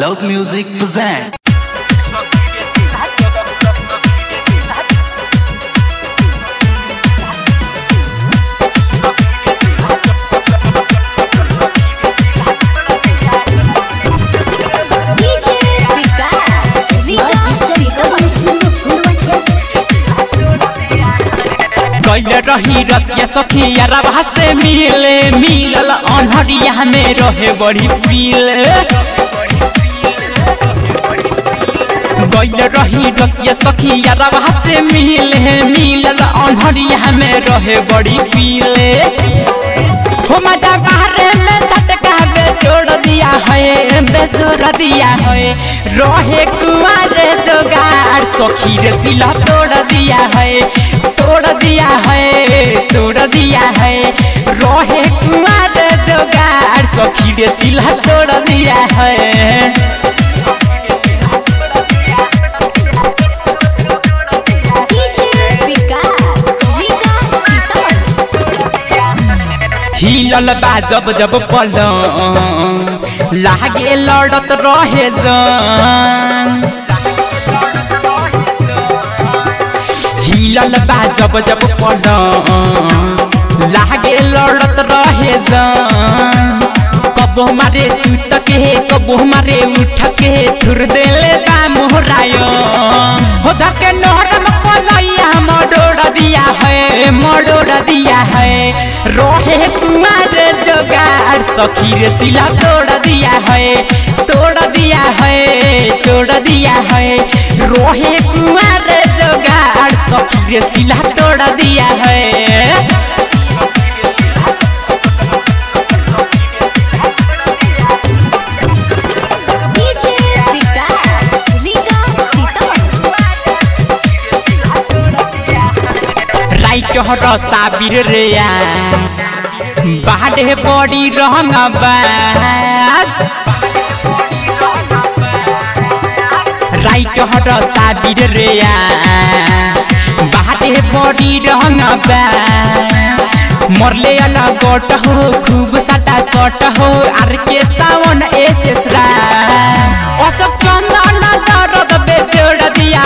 Loud Music present. कैले रही रतिया सखिया रवा से मिलल अनहरिया में रहे बड़ी पीले कैले रही रतिया सखिया रवा से मिलल अनहरिया में रहे बड़ी पीले हो मजा बाहरे में झटका बेचोड़ दिया है बेसुर दिया है रहे कुआरे जोगार सखी रे सिला तोड़ दिया है तोड़ दिया है तोड़ दिया है रहे कुआरे जोगार सखी रे सिला तोड़ दिया है। हिलल बा जब जब पलंग लागे लड़त रहे जान हिलल बा जब जब पलंग लागे लड़त रहे जान कबो मारे सुत के कबो मारे उठ के थुर देले बा मोहरायो हो धके नहरम पलैया मडोड़ दिया है रोहे कुमार जोगार सखी रे सिला तोड़ दिया है तोड़ दिया है तोड़ दिया है रोहे कुमार जोगार सखी रे सिला तोड़ दिया है। हर साबिर रे बाढ़े बड़ी रंग राइट हर साबिर रे बाढ़े बड़ी रंग मरले अलग गोट हो खूब साटा सट हो आर के सावन एसेसरा अशोक चंदन दर्द बेजोड़ दिया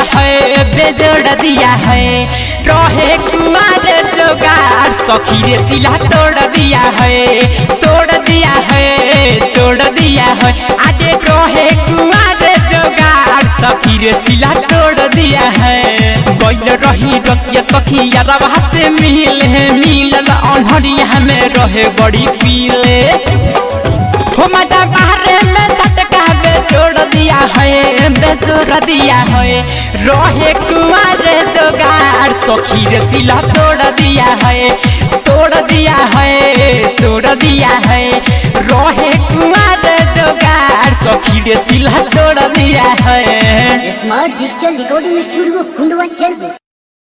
है रहे कुमार जोगार सखी रे सिला तोड़ दिया है तोड़ दिया है तोड़ दिया है आगे रहे कुमार जोगार सखी रे सिला तोड़ दिया है। गइल रही रतिया सखिया रवा से मिलल अनहरिया में रहे बड़ी पीले हो मजा बाहरे में झटका बेचोड़ दिया है बेसुर दिया है रहे कुमार जोगार सखी रे सिला तोड़ दिया है तोड़ दिया है तोड़ दिया है रहे कुमार जोगार सखी रे सिला तोड़ दिया है। Smart digital recording studio Kundwa चल।